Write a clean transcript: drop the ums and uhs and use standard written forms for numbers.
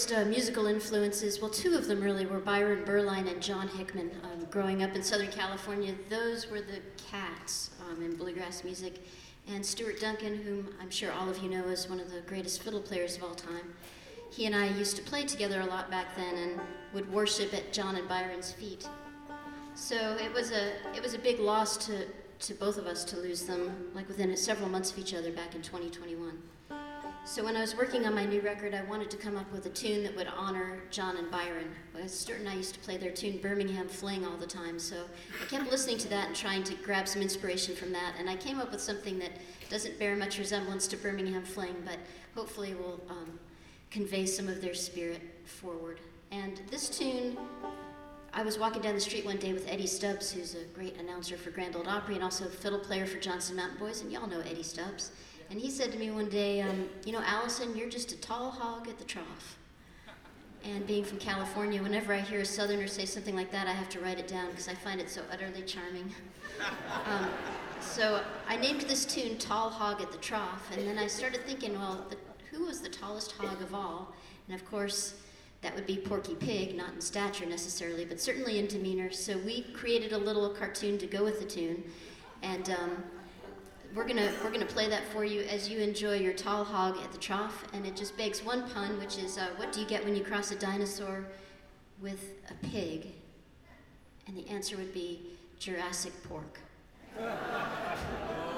earliest musical influences, well, two of them really were Byron Berline and John Hickman. Growing up in Southern California, those were the cats in bluegrass music. And Stuart Duncan, whom I'm sure all of you know is one of the greatest fiddle players of all time, he and I used to play together a lot back then and would worship at John and Byron's feet. So it was a big loss to both of us to lose them, like within several months of each other back in 2021. So when I was working on my new record, I wanted to come up with a tune that would honor John and Byron. Stuart and I used to play their tune Birmingham Fling all the time, so I kept listening to that and trying to grab some inspiration from that, and I came up with something that doesn't bear much resemblance to Birmingham Fling, but hopefully will convey some of their spirit forward. And this tune, I was walking down the street one day with Eddie Stubbs, who's a great announcer for Grand Ole Opry and also a fiddle player for Johnson Mountain Boys, and y'all know Eddie Stubbs. And he said to me one day, you know, Allison, you're just a tall hog at the trough. And being from California, whenever I hear a Southerner say something like that, I have to write it down because I find it so utterly charming. So I named this tune Tall Hog at the Trough, and then I started thinking, well, who was the tallest hog of all? And of course, that would be Porky Pig, not in stature necessarily, but certainly in demeanor. So we created a little cartoon to go with the tune, and we're gonna play that for you as you enjoy your tall hog at the trough, and it just begs one pun, which is, what do you get when you cross a dinosaur with a pig? And the answer would be Jurassic Pork.